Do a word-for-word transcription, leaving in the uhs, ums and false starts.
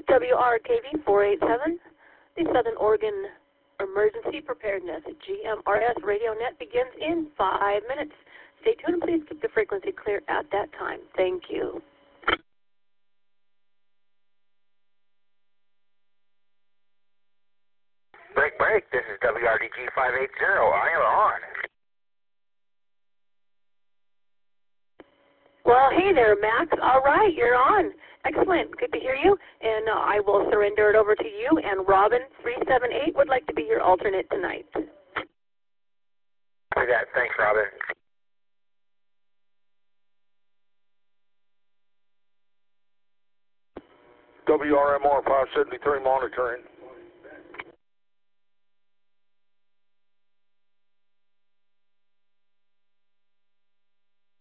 W R K V four eight seven, the Southern Oregon Emergency Preparedness G M R S Radio Net begins in five minutes. Stay tuned and please keep the frequency clear at that time. Thank you. Break, break. This is W R D G five eighty. I am on. Well, hey there, Max. All right, you're on. Excellent. Good to hear you. And uh, I will surrender it over to you. And Robin three seven eight would like to be your alternate tonight. Do that. Thanks, Robin. W R M R five seventy-three monitoring.